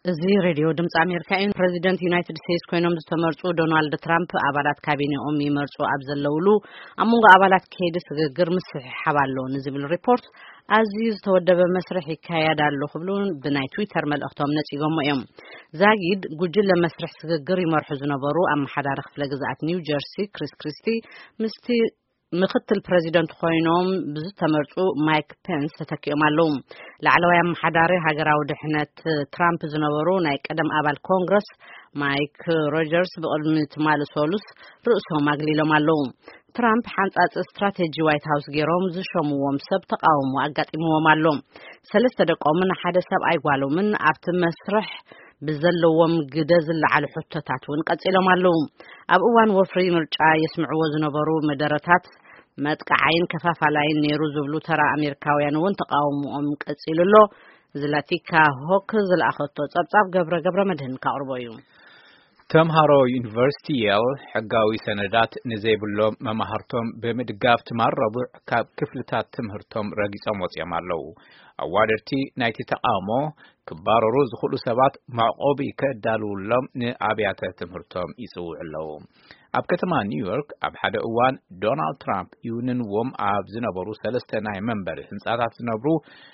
እዚ ሬዲዮ ድምጽ አሜሪካ ፕሬዚደንት ዩናይትድ ስቴትስ ኮይኖም ዝተመርጹ ዶናልድ ትራምፕ አባላት ካቢኔኦም ይመርጹ አብዘለውሉ አሞንጎ አባላት ከሄደ ስግግር ምስሕሓብ ኣሎ ንዝብል ሪፖርት አዝዩ ዝተወደበ መስርሕ ይካየዳሉ ክብሉ ብናይ ትዊተር መልእኽቶም ነጺጎም እዮም ዛጊድ ጉጅለ መስርሕ ስግግር ይመርሑ ዝነበሩ አመሓዳሪ ክፍለ ግዛት ኒው ጀርሲ ክሪስ ክሪስቲ ምስቲ ምክትል ፕሬዚደንት ኮይኖም ብዝተመርጹ ማይክ ፔንስ ተተኪኦም ኣለዉ ላዕለዋይ አመሓዳሪ ሃገራዊ ድሕነት ትራምፕ ዝነበሩ ናይ ቀደም አባል ኮንግረስ ማይክ ሮጀርስ ብቅድሚ ትማል ሶሉስ ርእሶም አግሊሎም ኣለዉ ትራምፕ ሓንጻጽ ስትራቴጂ ዋይት ሃውስ ገይሮም ዝሾምዎም ሰብ ተቃውሞ አጋጢምዎም ኣሎ ሰለስተ ደቆምን ሓደ ሰብኣይ ጓሎምን ኣብቲ መስርሕ ብዘለዎም ግደ ዝለዓለ ሕቶታት ውን ቀጺሎም ኣለዉ ኣብ እዋን ወፍሪ ምርጫ የስምዕዎ ዝነበሩ መደረታት መጥቃዓይን ከፋፋላይን ነይሩ ዝብሉ ተራ አሜሪካውያን ውን ተቃውሞኦም ቀጺሉሎ ዝላቲካ ሆክ ዝለኣኸቶ ጸብጻብ ገብረ መድህን ካቅርቦ እዩ ተምሃሮ ዩኒቨርሲቲ የል ሕጋዊ ሰነዳት ንዘይብሎም መማህርቶም ብምድጋፍ ትማረቡዕ ካብ ክፍልታት ትምህርቶም ረጊጾም ወጽኦም ኣለዉ ኣዋደርቲ ናይቲ ተቃውሞ ክባረሩ ዝኽእሉ ሰባት ማዕቆቢ ከዳልውሎም ንኣብያተ ትምህርቶም ይጽውዑ ኣለዉ ኣብ ከተማ ኒውዮርክ ኣብ ሓደ እዋን ዶናልድ ትራምፕ ይውንንዎም ኣብ ዝነበሩ ሰለስተ ናይ መንበሪ ህንጻታት ዝነብሩ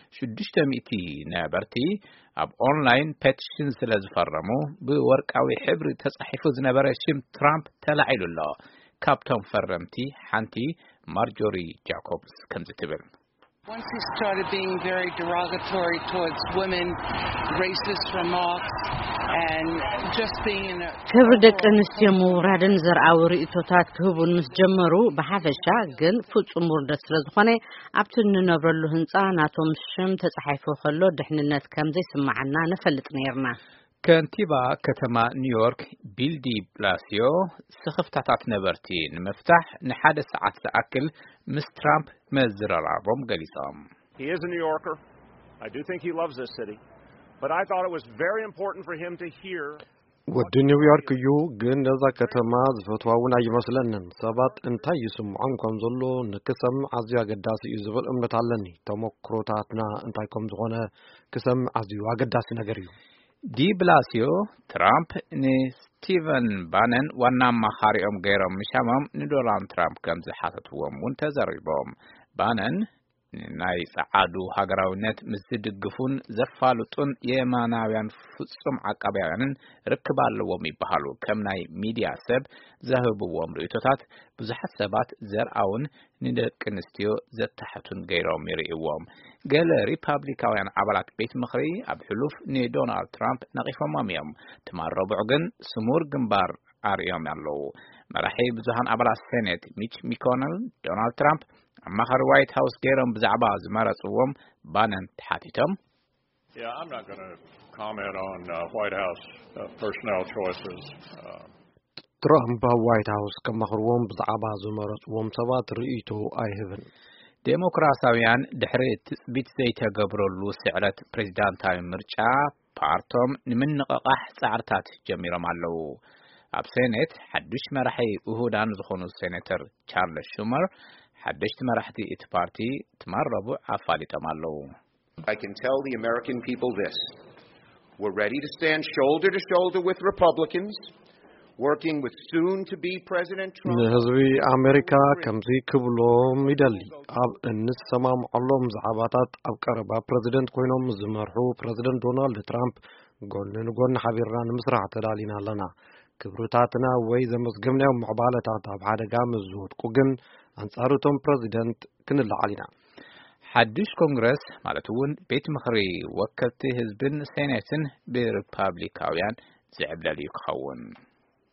600 ነበርቲ ኣብ ኦንላይን ፔቲሽን ስለ ዝፈረሙ ብወርቃዊ ሕብሪ ተጻሒፉ ዝነበረ ሽም ትራምፕ ተላዒሉ ኣሎ ካብቶም ፈረምቲ ሓንቲ ማርጆሪ ጃኮብስ ከምዚ ትብል Once he started being very derogatory towards women, racist remarks, and just being in a... ክብሪ ደቂ ኣንስትዮ ምውራድን ዘርኣዊ ርእቶታት ክህቡን ምስ ጀመሩ ብሓፈሻ ግን ፍጹም ውርደት ስለ ዝኾነ ኣብቲ እንነብረሉ ህንጻ ናቶም ሽም ተጻሒፉ ከሎ ድሕንነት ከም ዘይስማዓና ነፈልጥ ነይርና ከንቲባ ከተማ ኒውዮርክ ቢል ዲ ብላሲዮ ስኽፍታታት ነበርቲ ንምፍታሕ ንሓደ ሰዓት ዝኣክል ምስ ትራምፕ መዝረራቦም ገሊጾም He is a New Yorker. I do think he loves this city. But I thought it was very important for him to hear ወዲ ኒውዮርክ እዩ ግን ነዛ ከተማ ዝፈትዋውን ኣይመስለንን ሰባት እንታይ ይስምዖም ከም ዘሎ ንክሰምዕ ኣዝዩ ኣገዳሲ እዩ ዝብል እምነት ኣለኒ ተሞክሮታትና እንታይ ከም ዝኾነ ክሰምዕ ኣዝዩ ኣገዳሲ ነገር እዩ ዲ ብላሲዮ ትራምፕ ንስቲቨን ባነን ዋና አማኻሪኦም ገይሮም ምሻሞም ንዶናልድ ትራምፕ ከም ዝሓተትዎም ውን ተዘሪቦም ባነን ናይ ጸዓዱ ሃገራውነት ምስ ዝድግፉን ዘፋልጡን የማናውያን ፍጹም ዓቃብያንን ርክብ ኣለዎም ይበሃሉ ከም ናይ ሚድያ ሰብ ዘህብዎም ርእቶታት ብዙሓት ሰባት ዘርኣውን ንደቂ ኣንስትዮ ዘተሓቱን ገይሮም ይርእይዎም ገለ ሪፓብሊካውያን አባላት ቤት ምኽሪ ኣብ ሕሉፍ ንዶናልድ ትራምፕ ነቒፎሞም እዮም ትማረቡዕ ግን ስሙር ግንባር ኣርእዮም ኣለዉ መራሒ ብዙሃን አባላት ሴኔት ሚች ሚኮነል ዶናልድ ትራምፕ አማኻሪ ዋይት ሃውስ ገይሮም ብዛዕባ ዝመረጽዎም ባነን ተሓቲቶም Yeah, I'm not going to comment on White House personnel choices. ትራምፕ ዋይት ሃውስ ከማኽርዎም ብዛዕባ ዝመረጽዎም ሰባት ርእይቶ ኣይህብን ዴሞክራሲያውያን ድሕሪ ትጽቢት ዘይተገብረሉ ስዕረት ፕሬዝዳንታዊ ምርጫ ፓርቶም ንምንቕቓሕ ጻዕርታት ጀሚሮም ኣለዉ ኣብ ሴኔት ሓድሽ መራሒ ውሁዳን ዝኾኑ ሴኔተር ቻርልስ ሹመር ሓድሽቲ መራሕቲ እቲ ፓርቲ ትማረቡዕ ኣፋሊጦም ኣለዉ I can tell the American people this. We're ready to stand shoulder to shoulder with Republicans, working with soon-to-be President Trump. ንህዝቢ ኣሜሪካ ከምዚ ክብሎም ይደሊ ኣብ እንሰማምዓሎም ዛዕባታት ኣብ ቀረባ ፕሬዚደንት ኮይኖም ዝመርሑ ፕሬዚደንት ዶናልድ ትራምፕ ጎኒ ንጎኒ ሓቢርና ንምስራሕ ተዳሊና ኣለና ክብርታትና ወይ ዘመስገምናዮም ምዕባለታት ኣብ ሓደጋ ምስ ዝወድቁ ግን አንጻሩቶም ፕሬዚደንት ክንላዓል ኢና ሓድሽ ኮንግረስ ማለት እውን ቤት ምኽሪ ወከልቲ ህዝብን ሴኔትን ብሪፓብሊካውያን ዝዕብለል እዩ ክኸውን